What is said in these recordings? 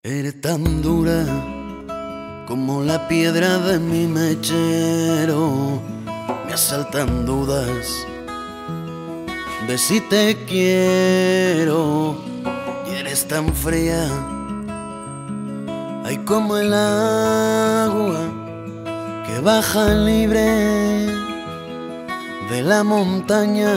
Eres tan dura como la piedra de mi mechero. Me asaltan dudas de si te quiero. Y eres tan fría, ay, como el agua que baja libre de la montaña.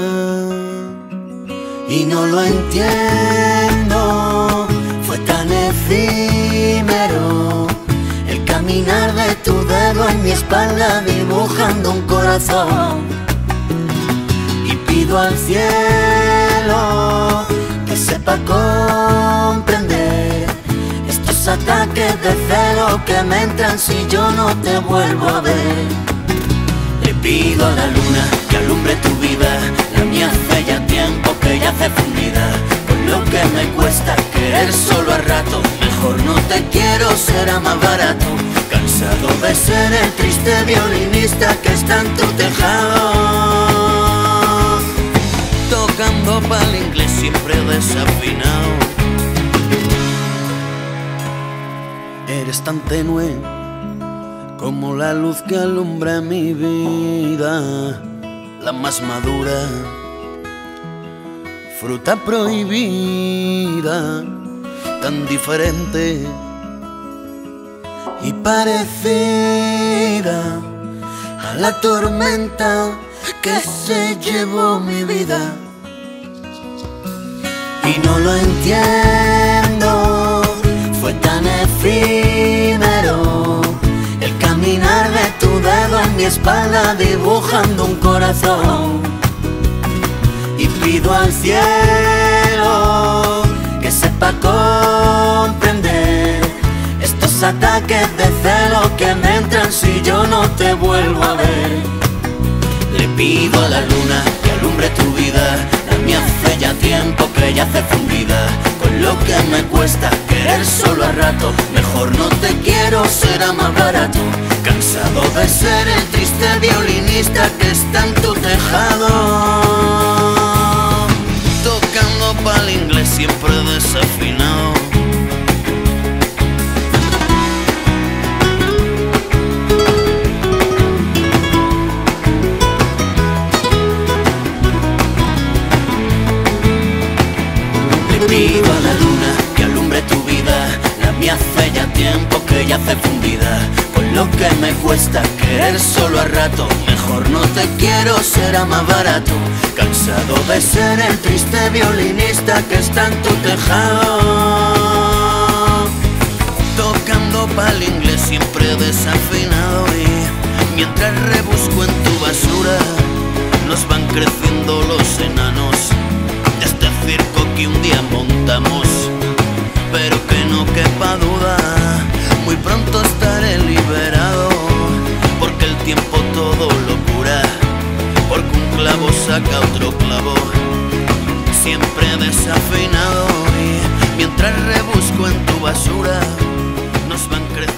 Y no lo entiendo, fue tan efímero el caminar de tu dedo en mi espalda dibujando un corazón. Y pido al cielo que sepa comprender estos ataques de celo que me entran si yo no te vuelvo a ver. Le pido a la luna que alumbre tu vida, la mía hace ya tiempo que yace fundida. Con lo que me cuesta querer solo a rato, mejor no te quiero, será más barato. Cansado de ser el triste violinista que está en tu tejado, tocando pa'l inglés siempre desafinado. Eres tan tenue como la luz que alumbra mi vida, la más madura, fruta prohibida, tan diferente y parecida a la tormenta que se llevó mi vida. Y no lo entiendo, fue tan efímero el caminar de tu dedo en mi espalda dibujando un corazón. Y pido al cielo que sepa comprender estos ataques de celo que me entran si yo no te vuelvo a ver. Le pido a la luna que alumbre tu vida, la mía hace ya tiempo que yace fundida. Con lo que me cuesta querer solo a rato, mejor no te quiero, será más barato. Cansado de ser el triste violinista que está en tu tejado, tocando pa'l inglés siempre desafinado. Pido a la luna que alumbre tu vida, la mía hace ya tiempo que yace fundida. Con lo que me cuesta querer solo a rato, mejor no te quiero, será más barato. Cansado de ser el triste violinista que está en tu tejado, tocando pa'l inglés siempre desafinado. Y mientras rebusco en tu basura, nos van creciendo los enanos de este circo que un día montamos. Pero que no quepa duda, muy pronto estaré liberado, porque el tiempo todo lo cura, porque un clavo saca otro clavo, siempre desafinado. Y mientras rebusco en tu basura, nos van creciendo